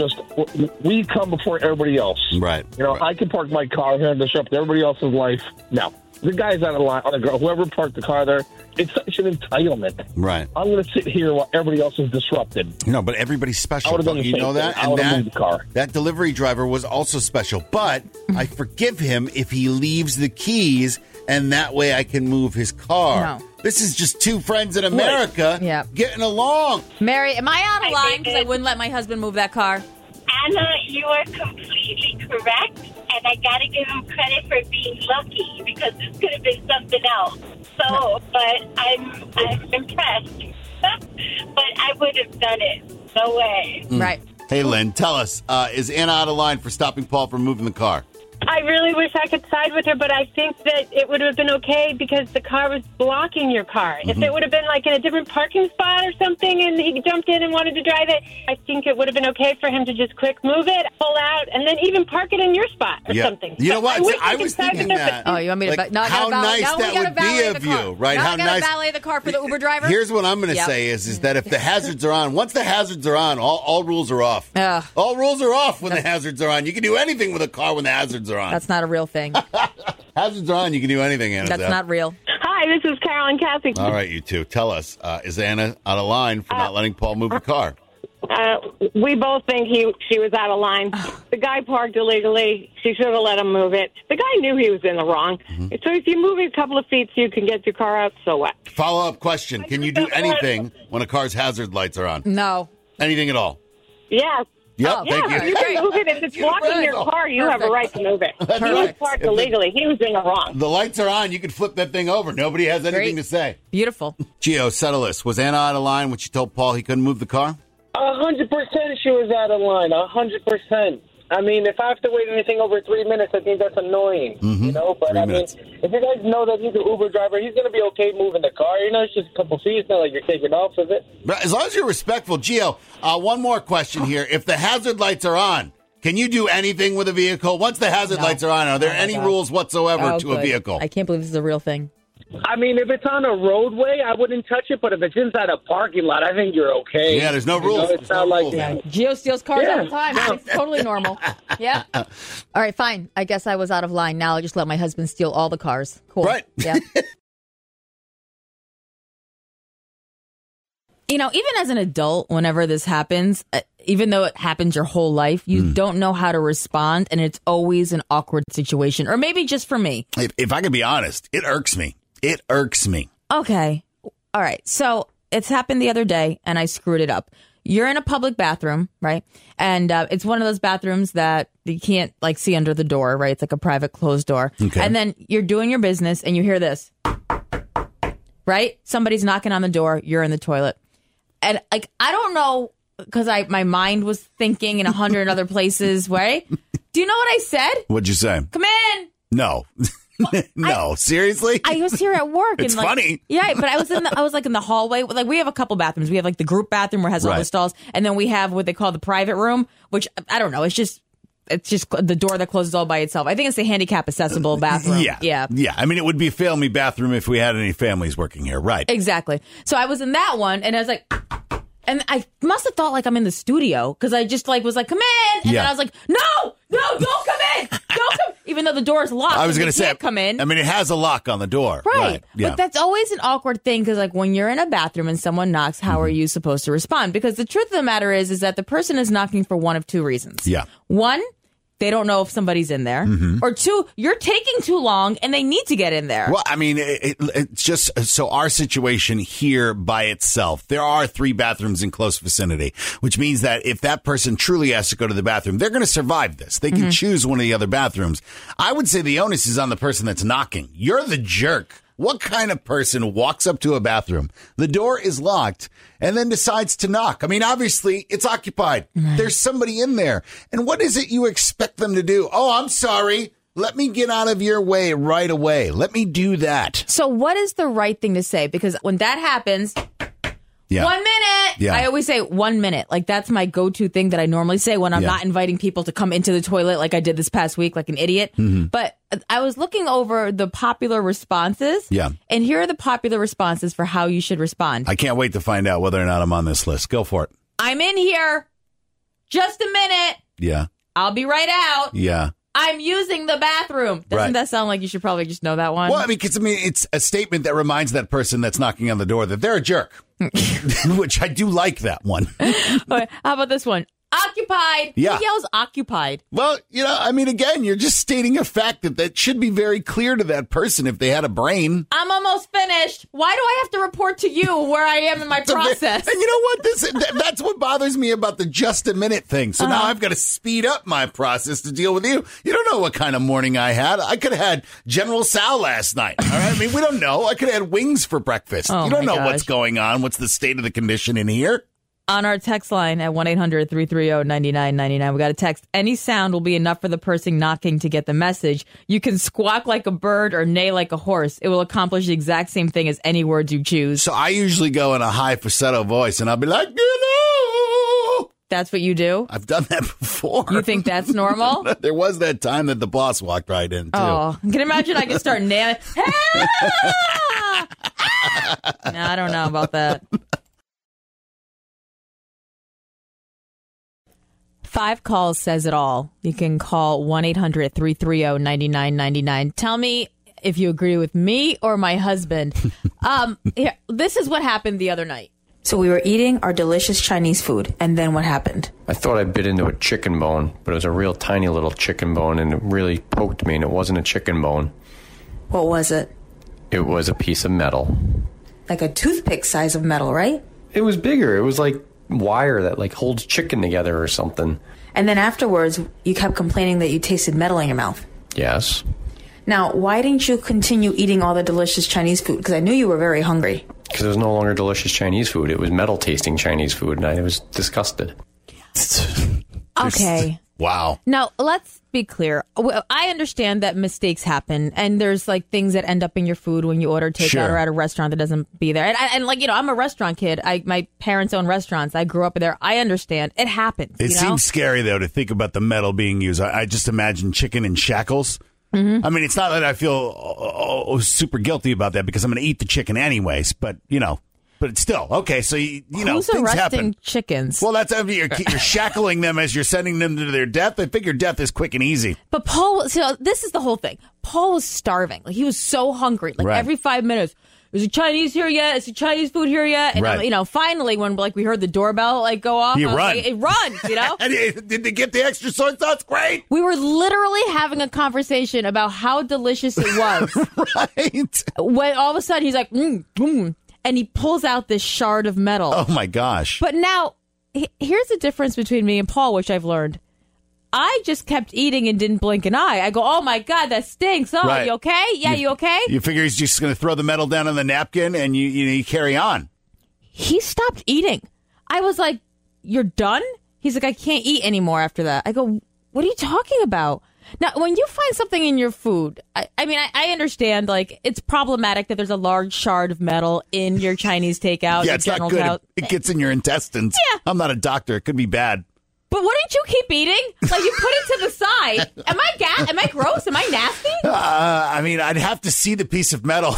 we come before everybody else. Right. You know, I can park my car here and disrupt everybody else's life. No. The guy's on a line. Whoever parked the car there, it's such an entitlement. Right. I'm going to sit here while everybody else is disrupted. No, but everybody's special. I would've done the You same know that? thing. I would've moved the car. That delivery driver was also special. But I forgive him if he leaves the keys, and that way I can move his car. No. This is just two friends in America getting along. Mary, am I out of line because I wouldn't let my husband move that car? Anna, you are completely correct, and I got to give him credit for being lucky because this could have been something else. So, but I'm impressed. But I would have done it. No way. Right. Hey, Lynn, tell us, is Anna out of line for stopping Paul from moving the car? I really wish I could side with her, but I think that it would have been okay because the car was blocking your car. If it would have been like in a different parking spot or something and he jumped in and wanted to drive it, I think it would have been okay for him to just quick move it, pull out, and then even park it in your spot or something. You know what? I was thinking that. Oh, you want me to? Like, how nice that would be of you, right? Now How I gotta nice. valet the car for the Uber driver. Here's what I'm going to say is that if the hazards are on, once the hazards are on, all rules are off. All rules are off when the hazards are on. You can do anything with a car when the hazards are on. That's not a real thing. Hazards are on. You can do anything, Anna. That's not real. Hi, this is Carolyn Cassie. All right, you two. Tell us, is Anna out of line for not letting Paul move the car? We both think she was out of line. The guy parked illegally. She should have let him move it. The guy knew he was in the wrong. So if you move it a couple of feet so you can get your car out, so what? Follow-up question. Can you do anything when a car's hazard lights are on? No. Anything at all? Yeah. Yep, thank you. You can move it. If it's blocking your car, you have a right to move it. He was parked illegally. He was in the wrong. The lights are on. You can flip that thing over. Nobody has anything to say. Beautiful. Gio, settle this. Was Anna out of line when she told Paul he couldn't move the car? 100% she was out of line. 100%. I mean, if I have to wait anything over 3 minutes, I think that's annoying. You know, but I mean, if you guys know that he's an Uber driver, he's going to be okay moving the car. You know, it's just a couple feet. It's not like you're taking off of it. But as long as you're respectful, Gio. One more question here: if the hazard lights are on, can you do anything with a vehicle once the hazard lights are on? Are there any rules whatsoever to a vehicle? I can't believe this is a real thing. I mean, if it's on a roadway, I wouldn't touch it. But if it's inside a parking lot, I think you're okay. Yeah, there's no rules. It's not like Gio steals cars all the time. It's totally normal. Yeah. All right, fine. I guess I was out of line. Now I'll just let my husband steal all the cars. Cool. Right. Yeah. You know, even as an adult, whenever this happens, even though it happens your whole life, you don't know how to respond, and it's always an awkward situation. Or maybe just for me. If I can be honest, it irks me. It irks me. Okay. All right. So it's happened the other day, and I screwed it up. You're in a public bathroom, right? And it's one of those bathrooms that you can't, like, see under the door, right? It's like a private closed door. Okay. And then you're doing your business, and you hear this, right? Somebody's knocking on the door. You're in the toilet. And, like, I don't know, because my mind was thinking in 100 other places, right? Do you know what I said? What'd you say? Come in. No. No, seriously? I was here at work. It's and, like, funny. Yeah, but I was in the hallway. Like, we have a couple bathrooms. We have like the group bathroom where it has all the stalls, and then we have what they call the private room, which I don't know. It's just the door that closes all by itself. I think it's the handicap accessible bathroom. Yeah. I mean, it would be a family bathroom if we had any families working here, right? Exactly. So I was in that one, and I was like, and I must have thought like I'm in the studio because I just like was like, come in, and then I was like, no, don't come in, don't come. Even though the door is locked, I was going to say, can't come in. I mean, it has a lock on the door, right? Yeah. But that's always an awkward thing because, like, when you're in a bathroom and someone knocks, how are you supposed to respond? Because the truth of the matter is that the person is knocking for one of two reasons. Yeah. One, they don't know if somebody's in there, or two, you're taking too long and they need to get in there. Well, I mean, it's just so our situation here by itself, there are 3 bathrooms in close vicinity, which means that if that person truly has to go to the bathroom, they're going to survive this. They can choose one of the other bathrooms. I would say the onus is on the person that's knocking. You're the jerk. What kind of person walks up to a bathroom, the door is locked, and then decides to knock? I mean, obviously, it's occupied. There's somebody in there. And what is it you expect them to do? Oh, I'm sorry. Let me get out of your way right away. Let me do that. So what is the right thing to say? Because when that happens, Yeah. 1 minute. Yeah. I always say 1 minute. Like, that's my go-to thing that I normally say when I'm not inviting people to come into the toilet like I did this past week, like an idiot. Mm-hmm. But I was looking over the popular responses. Yeah. And here are the popular responses for how you should respond. I can't wait to find out whether or not I'm on this list. Go for it. I'm in here. Just a minute. Yeah. I'll be right out. Yeah. I'm using the bathroom. Doesn't that sound like you should probably just know that one? Well, because it's a statement that reminds that person that's knocking on the door that they're a jerk, which I do like that one. How about this one? Occupied. Yeah. Who yells occupied? Well, again, you're just stating a fact that should be very clear to that person if they had a brain. I'm almost finished. Why do I have to report to you where I am in my process? And you know what? That's what bothers me about the just a minute thing. So now I've got to speed up my process to deal with you. You don't know what kind of morning I had. I could have had General Sal last night. All right? I mean, we don't know. I could have had wings for breakfast. Oh, you don't know my what's gosh. going on. What's the state of the condition in here? On our text line at 1-800-330-9999, we got a text. Any sound will be enough for the person knocking to get the message. You can squawk like a bird or neigh like a horse. It will accomplish the exact same thing as any words you choose. So I usually go in a high falsetto voice, and I'll be like, hello. That's what you do? I've done that before. You think that's normal? There was that time that the boss walked right in, too. Oh, can you imagine I can start nailing? No, I don't know about that. 5 calls says it all. You can call 1-800-330-9999. Tell me if you agree with me or my husband. This is what happened the other night. So we were eating our delicious Chinese food, and then what happened? I thought I bit into a chicken bone, but it was a real tiny little chicken bone, and it really poked me, and it wasn't a chicken bone. What was it? It was a piece of metal. Like a toothpick size of metal, right? It was bigger. It was like wire that like holds chicken together or something. And then afterwards, you kept complaining that you tasted metal in your mouth. Yes. Now, why didn't you continue eating all the delicious Chinese food? Because I knew you were very hungry. Because it was no longer delicious Chinese food. It was metal-tasting Chinese food, and I was disgusted. Okay. Wow. Now, let's be clear. I understand that mistakes happen, and there's like things that end up in your food when you order takeout or at a restaurant that doesn't be there. And like, I'm a restaurant kid. My parents own restaurants. I grew up there. I understand. It happens. It seems scary, though, to think about the metal being used. I just imagine chicken in shackles. Mm-hmm. I mean, it's not that I feel super guilty about that because I'm going to eat the chicken anyways, but, but it's still, okay, so, Who's things happen. arresting chickens? Well, that's you're shackling them as you're sending them to their death. I figure death is quick and easy. But Paul, so this is the whole thing. Paul was starving. Like, he was so hungry. Like, every 5 minutes, is it Chinese here yet? Is it Chinese food here yet? And, finally, when, we heard the doorbell, go off. He run. Like, it runs, And did they get the extra soy sauce? Great. We were literally having a conversation about how delicious it was. Right. When all of a sudden, he's like, and he pulls out this shard of metal. Oh, my gosh. But now, here's the difference between me and Paul, which I've learned. I just kept eating and didn't blink an eye. I go, oh, my God, that stinks. Oh, Right. You okay? Yeah, you okay? You figure he's just going to throw the metal down on the napkin and you carry on. He stopped eating. I was like, you're done? He's like, I can't eat anymore after that. I go, what are you talking about? Now, when you find something in your food, I understand, it's problematic that there's a large shard of metal in your Chinese takeout. Yeah, it's not good. It gets in your intestines. Yeah. I'm not a doctor. It could be bad. But wouldn't you keep eating? Like, you put it to the side. Am I gross? Am I nasty? I'd have to see the piece of metal.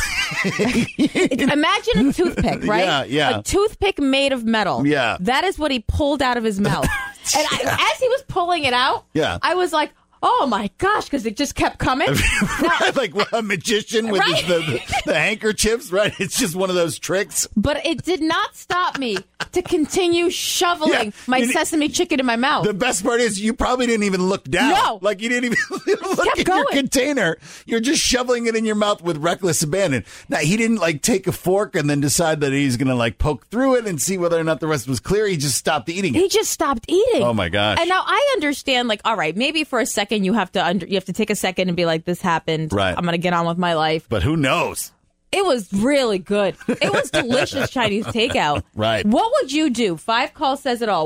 Imagine a toothpick, right? Yeah. A toothpick made of metal. Yeah. That is what he pulled out of his mouth. And as he was pulling it out, I was like, oh, my gosh, because it just kept coming. Right, like a magician with the handkerchiefs, right? It's just one of those tricks. But it did not stop me to continue shoveling my sesame chicken in my mouth. The best part is you probably didn't even look down. No. Like you didn't even look at your container. You're just shoveling it in your mouth with reckless abandon. Now, he didn't take a fork and then decide that he's going to poke through it and see whether or not the rest was clear. He just stopped eating it. He just stopped eating. Oh, my gosh. And now I understand, all right, maybe for a second you have to take a second and be like, this happened. Right. I'm going to get on with my life. But who knows? It was really good. It was delicious Chinese takeout. Right. What would you do? 5 calls says it all.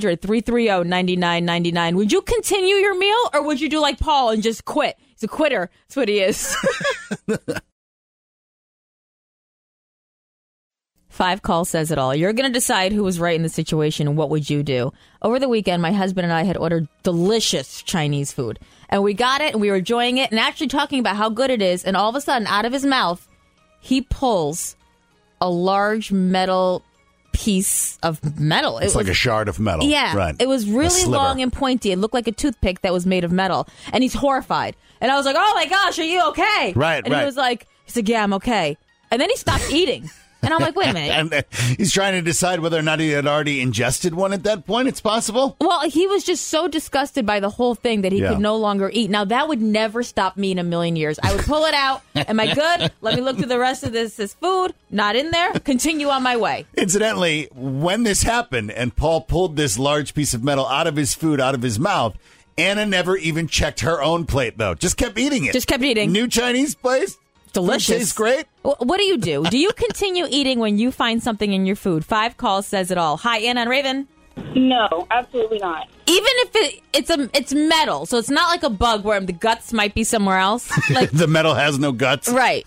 1-800-330-9999. Would you continue your meal or would you do like Paul and just quit? He's a quitter. That's what he is. 5 Call says it all. You're going to decide who was right in the situation and what would you do. Over the weekend, my husband and I had ordered delicious Chinese food. And we got it, and we were enjoying it, and actually talking about how good it is. And all of a sudden, out of his mouth, he pulls a large metal piece of metal. It's like a shard of metal. Yeah. Right. It was really long and pointy. It looked like a toothpick that was made of metal. And he's horrified. And I was like, oh, my gosh, are you okay? Right, and he was like, yeah, I'm okay. And then he stopped eating. And I'm like, wait a minute. And he's trying to decide whether or not he had already ingested one at that point. It's possible. Well, he was just so disgusted by the whole thing that he could no longer eat. Now, that would never stop me in a million years. I would pull it out. Am I good? Let me look through the rest of this food. Not in there. Continue on my way. Incidentally, when this happened and Paul pulled this large piece of metal out of his food, out of his mouth, Anna never even checked her own plate, though. Just kept eating it. Just kept eating. New Chinese place. Delicious. Food tastes great. What do you do? Do you continue eating when you find something in your food? 5 Calls says it all. Hi, Anna and Raven. No, absolutely not. Even if it's metal, so it's not like a bug where the guts might be somewhere else. Like the metal has no guts. Right.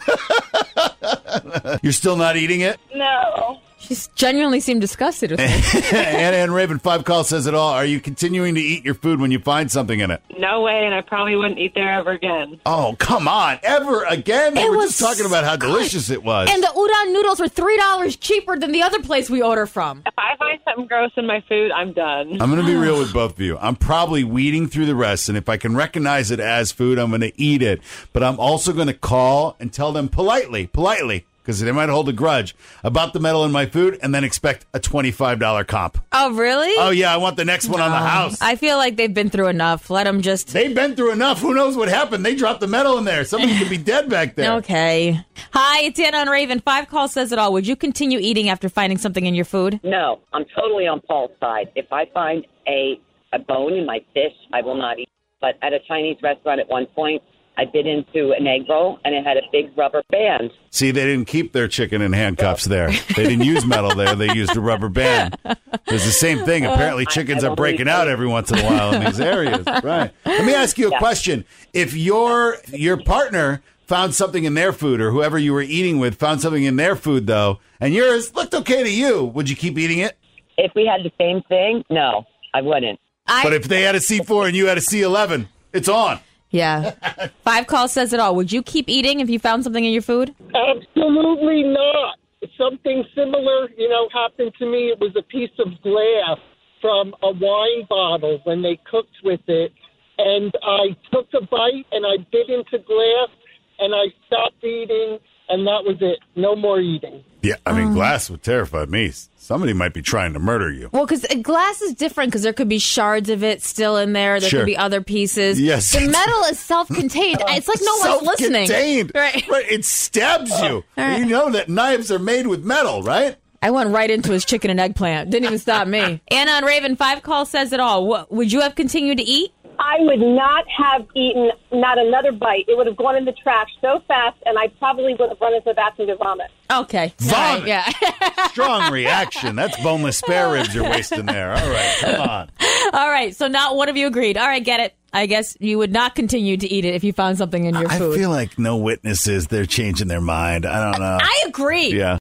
You're still not eating it? No. She genuinely seemed disgusted with it. Anna and Raven, 5 Call says it all. Are you continuing to eat your food when you find something in it? No way, and I probably wouldn't eat there ever again. Oh, come on. Ever again? We were just talking about how delicious it was. And the udon noodles were $3 cheaper than the other place we order from. If I find something gross in my food, I'm done. I'm going to be real with both of you. I'm probably weeding through the rest, and if I can recognize it as food, I'm going to eat it. But I'm also going to call and tell them politely, because they might hold a grudge about the metal in my food and then expect a $25 comp. Oh, really? Oh, yeah, I want the next one on the house. I feel like they've been through enough. Let them just... They've been through enough. Who knows what happened? They dropped the metal in there. Somebody could be dead back there. Okay. Hi, it's Anna and Raven. 5 Call says it all. Would you continue eating after finding something in your food? No, I'm totally on Paul's side. If I find a bone in my fish, I will not eat. But at a Chinese restaurant at one point, I bit into an egg roll, and it had a big rubber band. See, they didn't keep their chicken in handcuffs there. They didn't use metal there. They used a rubber band. It's the same thing. Apparently, chickens are breaking out every once in a while in these areas. Right. Let me ask you a question. If your partner found something in their food, or whoever you were eating with found something in their food, though, and yours looked okay to you, would you keep eating it? If we had the same thing, no, I wouldn't. But if they had a C4 and you had a C11, it's on. Yeah. 5 Call says it all. Would you keep eating if you found something in your food? Absolutely not. Something similar, happened to me. It was a piece of glass from a wine bottle when they cooked with it. And I took a bite and I bit into glass and I stopped eating, and that was it. No more eating. Yeah, I mean, glass would terrify me. Somebody might be trying to murder you. Well, because glass is different because there could be shards of it still in there. There could be other pieces. Yes. The metal is self-contained. It's like no one's listening. Self-contained. Right. It stabs you. Right. You know that knives are made with metal, right? I went right into his chicken and eggplant. Didn't even stop me. Anna and Raven, 5 Call says it all. Would you have continued to eat? I would not have eaten not another bite. It would have gone in the trash so fast, and I probably would have run into the bathroom to vomit. Okay. Vomit? Yeah. Strong reaction. That's boneless spare ribs you're wasting there. All right, come on. All right, so not one of you agreed. All right, get it. I guess you would not continue to eat it if you found something in your food. I feel like no witnesses. They're changing their mind. I don't know. I agree. Yeah.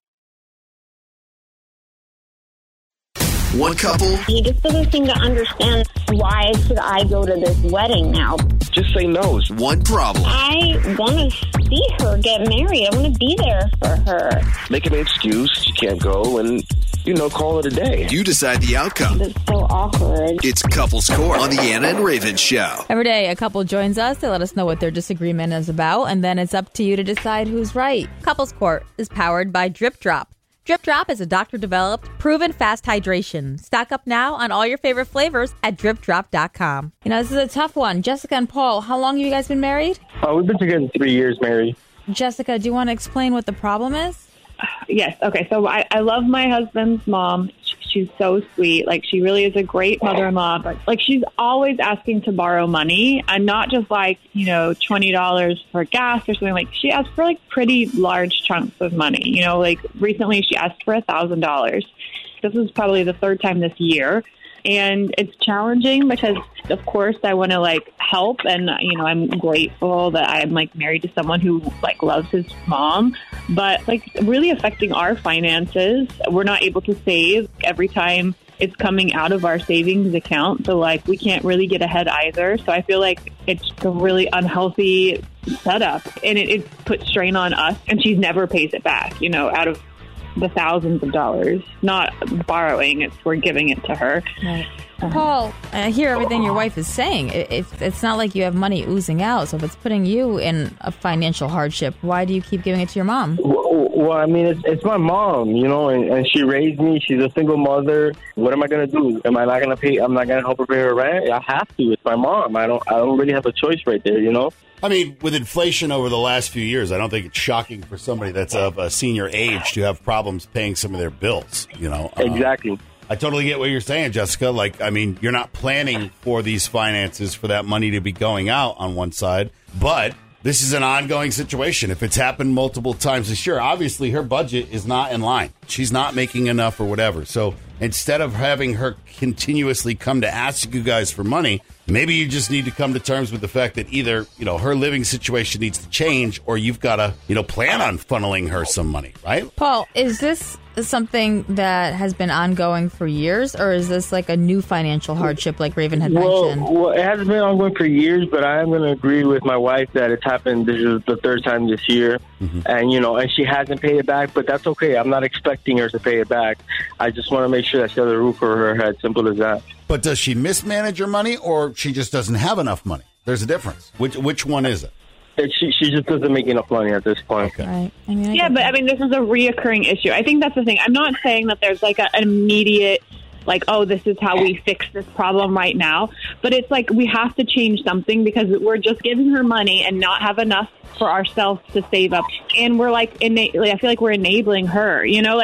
One couple. He just doesn't seem to understand why should I go to this wedding now. Just say no. One problem. I want to see her get married. I want to be there for her. Make an excuse. You can't go and, call it a day. You decide the outcome. It's so awkward. It's Couples Court on the Anna and Raven Show. Every day, a couple joins us. They let us know what their disagreement is about, and then it's up to you to decide who's right. Couples Court is powered by Drip Drop. Drip Drop is a doctor-developed, proven fast hydration. Stock up now on all your favorite flavors at dripdrop.com. This is a tough one. Jessica and Paul, how long have you guys been married? We've been together 3 years, married. Jessica, do you want to explain what the problem is? Yes. Okay. So I love my husband's mom. She's so sweet. She really is a great mother-in-law, but she's always asking to borrow money, and not just $20 for gas or something. She asks for pretty large chunks of money. Recently she asked for $1,000. This is probably the third time this year. And it's challenging because, of course, I want to like help, and I'm grateful that I'm like married to someone who like loves his mom. But like really affecting our finances, we're not able to save every time it's coming out of our savings account. So like we can't really get ahead either. So I feel like it's a really unhealthy setup, and it puts strain on us. And she never pays it back, out of the thousands of dollars, not borrowing. We're giving it to her. Right. Paul, I hear everything your wife is saying. It's not like you have money oozing out. So if it's putting you in a financial hardship, why do you keep giving it to your mom? Well, I mean, it's my mom, and she raised me. She's a single mother. What am I going to do? Am I not going to pay? I'm not going to help her pay her rent? I have to. It's my mom. I don't really have a choice right there, I mean, with inflation over the last few years, I don't think it's shocking for somebody that's of a senior age to have problems paying some of their bills, Exactly. I totally get what you're saying, Jessica. Like, I mean, you're not planning for these finances for that money to be going out on one side, but this is an ongoing situation. If it's happened multiple times this year, obviously her budget is not in line. She's not making enough or whatever. So instead of having her continuously come to ask you guys for money, maybe you just need to come to terms with the fact that either, her living situation needs to change, or you've got to, plan on funneling her some money, right? Paul, is this something that has been ongoing for years, or is this like a new financial hardship like Raven had mentioned? Well, it has been ongoing for years, but I am going to agree with my wife that it's happened. This is the third time this year. Mm-hmm. And, and she hasn't paid it back, but that's okay. I'm not expecting her to pay it back. I just want to make sure that she has a roof over her head. Simple as that. But does she mismanage her money, or she just doesn't have enough money? There's a difference. Which one is it? She just doesn't make enough money at this point. Okay. Right. This is a reoccurring issue. I think that's the thing. I'm not saying that there's like an immediate, like, oh, this is how we fix this problem right now. But it's like we have to change something, because we're just giving her money and not have enough for ourselves to save up. And we're like, I feel like we're enabling her,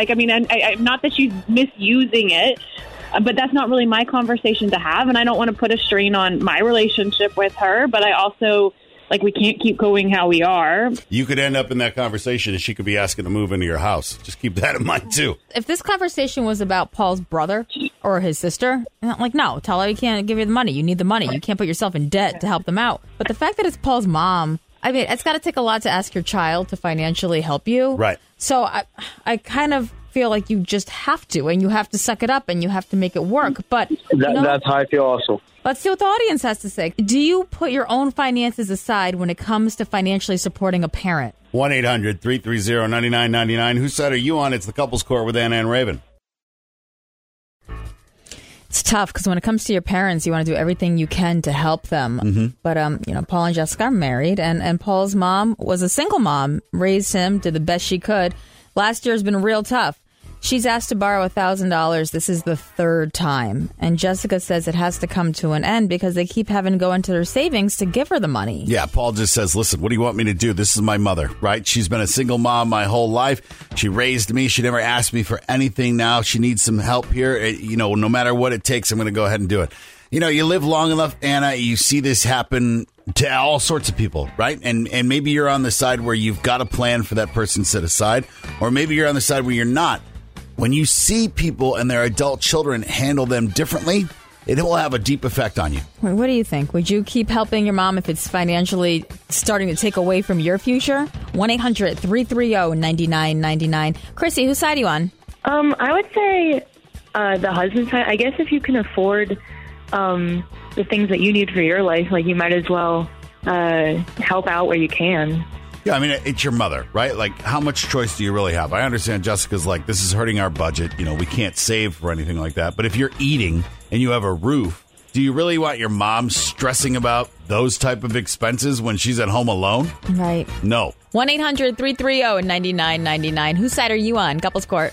I'm not that she's misusing it, but that's not really my conversation to have. And I don't want to put a strain on my relationship with her, but I also, we can't keep going how we are. You could end up in that conversation and she could be asking to move into your house. Just keep that in mind, too. If this conversation was about Paul's brother or his sister, no, tell her you can't give you the money. You need the money. You can't put yourself in debt to help them out. But the fact that it's Paul's mom, it's got to take a lot to ask your child to financially help you. Right. So I kind of feel like you just have to, and you have to suck it up, and you have to make it work. But that's how I feel also. Let's see what the audience has to say. Do you put your own finances aside when it comes to financially supporting a parent? 1-800-330-9999. Whose side are you on? It's the Couples Court with Anna and Raven. It's tough because when it comes to your parents, you want to do everything you can to help them. Mm-hmm. But, Paul and Jessica are married, and Paul's mom was a single mom, raised him, did the best she could. Last year has been real tough. She's asked to borrow $1,000. This is the third time. And Jessica says it has to come to an end because they keep having to go into their savings to give her the money. Yeah, Paul just says, listen, what do you want me to do? This is my mother, right? She's been a single mom my whole life. She raised me. She never asked me for anything. Now she needs some help here. No matter what it takes, I'm going to go ahead and do it. You live long enough, Anna, you see this happen to all sorts of people, right? And maybe you're on the side where you've got a plan for that person set aside, or maybe you're on the side where you're not. When you see people and their adult children handle them differently, it will have a deep effect on you. What do you think? Would you keep helping your mom if it's financially starting to take away from your future? 1-800-330-9999. Chrissy, whose side are you on? I would say the husband's side. I guess if you can afford the things that you need for your life, you might as well help out where you can. Yeah, it's your mother, right? How much choice do you really have? I understand Jessica's this is hurting our budget. We can't save for anything like that. But if you're eating and you have a roof, do you really want your mom stressing about those type of expenses when she's at home alone? Right. No. 1-800-330-9999. Whose side are you on? Couples Court.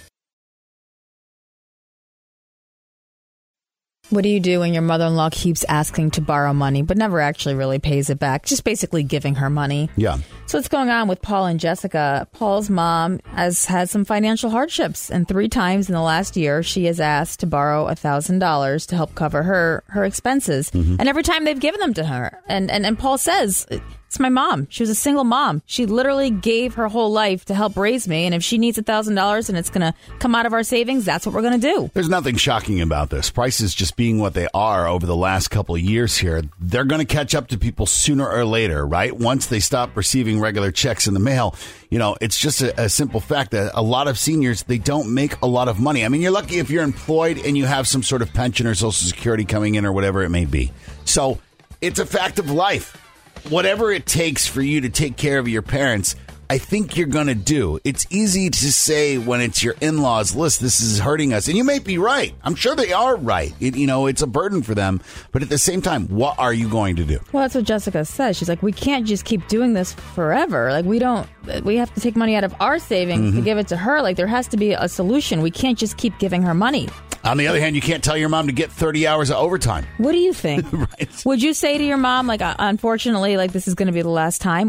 What do you do when your mother-in-law keeps asking to borrow money but never actually really pays it back? Just basically giving her money. Yeah. So what's going on with Paul and Jessica? Paul's mom has had some financial hardships, and 3 times in the last year she has asked to borrow $1,000 to help cover her expenses. Mm-hmm. And every time they've given them to her. And Paul says, It's my mom. She was a single mom. She literally gave her whole life to help raise me. And if she needs $1,000 and it's going to come out of our savings, that's what we're going to do. There's nothing shocking about this. Prices just being what they are over the last couple of years here, they're going to catch up to people sooner or later, right? Once they stop receiving regular checks in the mail, it's just a simple fact that a lot of seniors, they don't make a lot of money. I mean, you're lucky if you're employed and you have some sort of pension or Social Security coming in or whatever it may be. So it's a fact of life. Whatever it takes for you to take care of your parents, I think you're going to do. It's easy to say when it's your in-laws, list, this is hurting us. And you may be right. I'm sure they are right. It's a burden for them. But at the same time, what are you going to do? Well, that's what Jessica says. She's like, we can't just keep doing this forever. Like, we have to take money out of our savings to give it to her. Like, there has to be a solution. We can't just keep giving her money. On the other hand, you can't tell your mom to get 30 hours of overtime. What do you think? Right. Would you say to your mom, like, unfortunately, like, this is going to be the last time?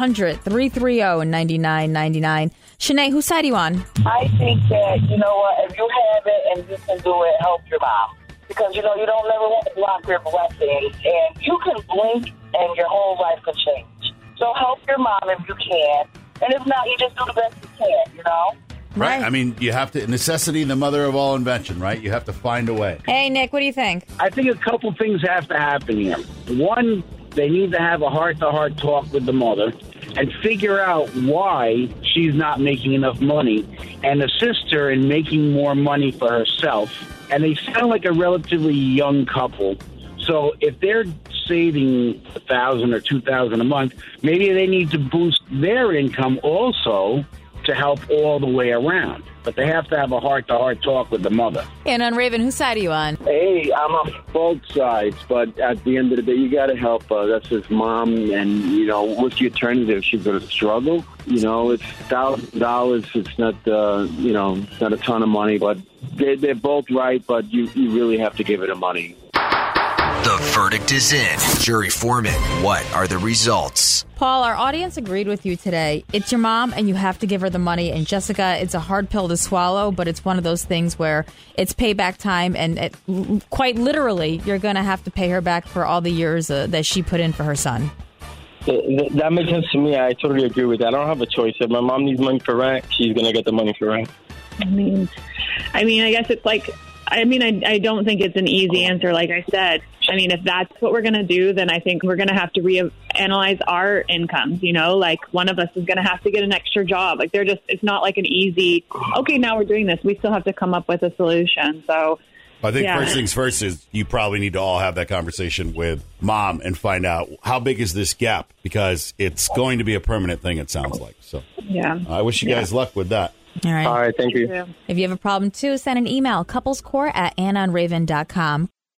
1-800-330-9999. Shanae, whose side are you on? I think that, you know what, if you have it and you can do it, help your mom. Because, you don't never want to block your blessings. And you can blink and your whole life could change. So help your mom if you can. And if not, you just do the best you can, Right. I mean, you have to, necessity, the mother of all invention, right? You have to find a way. Hey, Nick, what do you think? I think a couple things have to happen here. One, they need to have a heart-to-heart talk with the mother and figure out why she's not making enough money and assist her in making more money for herself. And they sound like a relatively young couple. So if they're saving $1,000 or $2,000 a month, maybe they need to boost their income also to help all the way around. But they have to have a heart-to-heart talk with the mother. And on Raven, whose side are you on? Hey, I'm on both sides, but at the end of the day, you got to help her. That's his mom, and, what's the alternative? She's going to struggle? It's $1,000. It's not, it's not a ton of money, but they're both right, but you really have to give her the money. The verdict is in. Jury foreman, what are the results? Paul, our audience agreed with you today. It's your mom, and you have to give her the money. And Jessica, it's a hard pill to swallow, but it's one of those things where it's payback time, and quite literally, you're going to have to pay her back for all the years that she put in for her son. That makes sense to me. I totally agree with that. I don't have a choice. If my mom needs money for rent, she's going to get the money for rent. I mean, I guess it's like, I don't think it's an easy answer, like I said. I mean, if that's what we're going to do, then I think we're going to have to reanalyze our incomes, like one of us is going to have to get an extra job. Like it's not like an easy, okay, now we're doing this. We still have to come up with a solution. So I think first things first is you probably need to all have that conversation with mom and find out how big is this gap, because it's going to be a permanent thing, it sounds like. So yeah, I wish you guys luck with that. All right. All right, thank you. If you have a problem, too, send an email, couplescore@AnnaandRaven.com.